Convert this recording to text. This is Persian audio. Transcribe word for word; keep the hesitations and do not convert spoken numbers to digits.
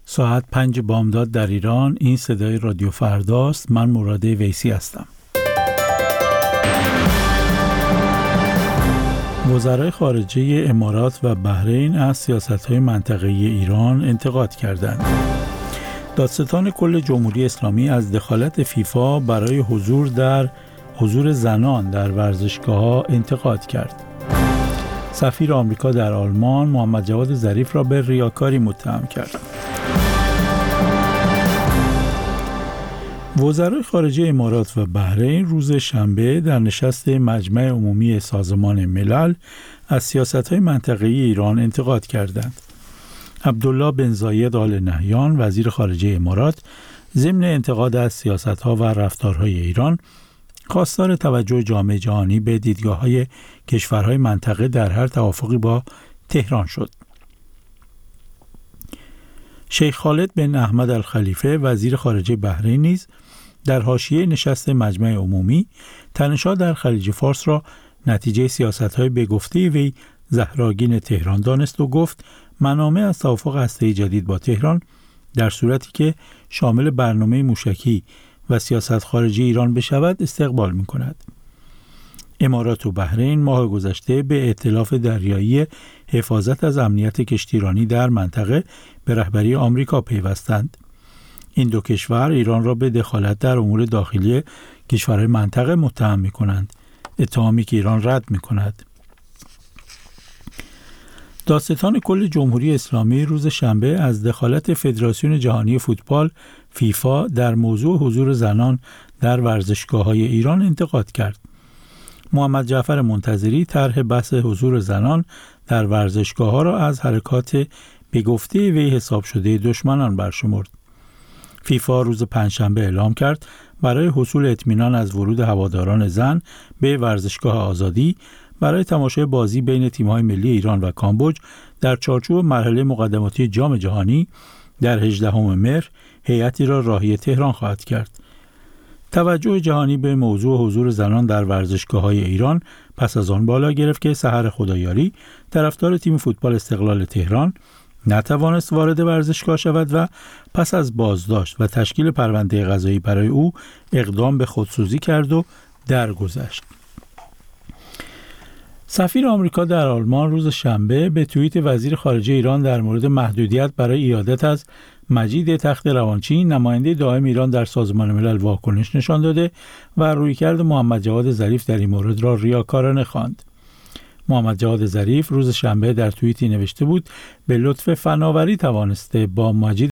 ساعت پنج بامداد در ایران. این صدای رادیو فرداست. من مراد ویسی هستم. وزرای خارجه امارات و بحرین از سیاست‌های منطقه‌ای ایران انتقاد کردند. دادستان کل جمهوری اسلامی از دخالت فیفا برای حضور در حضور زنان در ورزشگاه‌ها انتقاد کرد. سفیر آمریکا در آلمان محمد جواد ظریف را به ریاکاری متهم کرد. وزرای خارجه امارات و بحرین روز شنبه در نشست مجمع عمومی سازمان ملل از سیاست‌های منطقه‌ای ایران انتقاد کردند. عبدالله بن زاید آل نهیان وزیر خارجه امارات ضمن انتقاد از سیاست‌ها و رفتارهای ایران خواستار توجه جامعه جهانی به دیدگاه‌های کشورهای منطقه در هر توافقی با تهران شد. شیخ خالد بن احمد الخلیفه وزیر خارجه بحرین نیز در حاشیه نشست مجمع عمومی تنش‌ها در خلیج فارس را نتیجه سیاست‌های به گفته وی زهراگین تهران دانست و گفت منامه از توافق هسته‌ای جدید با تهران در صورتی که شامل برنامه موشکی و سیاست خارجی ایران بشود استقبال می‌کند. امارات و بحرین ماه گذشته به ائتلاف دریایی حفاظت از امنیت کشتیرانی در منطقه به رهبری آمریکا پیوستند. این دو کشور ایران را به دخالت در امور داخلی کشورهای منطقه متهم می‌کنند، اتهامی که ایران رد می‌کند. دادستان کل جمهوری اسلامی روز شنبه از دخالت فدراسیون جهانی فوتبال فیفا در موضوع حضور زنان در ورزشگاه‌های ایران انتقاد کرد. محمد جعفر منتظری طرح بحث حضور زنان در ورزشگاه‌ها را از حرکات به گفته وی حساب شده دشمنان برشمرد. فیفا روز پنجشنبه اعلام کرد برای حصول اطمینان از ورود هواداران زن به ورزشگاه آزادی برای تماشای بازی بین تیم‌های ملی ایران و کامبوج در چارچوب مرحله مقدماتی جام جهانی در هجدهم مهر هیئتی را راهی تهران خواهد کرد. توجه جهانی به موضوع حضور زنان در ورزشگاه‌های ایران پس از آن بالا گرفت که سحر خدایاری طرفدار تیم فوتبال استقلال تهران نتوانست وارد ورزشگاه شود و پس از بازداشت و تشکیل پرونده قضایی برای او اقدام به خودسوزی کرد و درگذشت. سفیر آمریکا در آلمان روز شنبه به توییت وزیر خارجه ایران در مورد محدودیت برای ایادت از مجید تخت روانچی نماینده دائم ایران در سازمان ملل واکنش نشان داده و رویکرد محمد جواد ظریف در این مورد را ریاکارانه خواند. محمد جواد ظریف روز شنبه در توییتی نوشته بود به لطف فناوری توانسته با مجید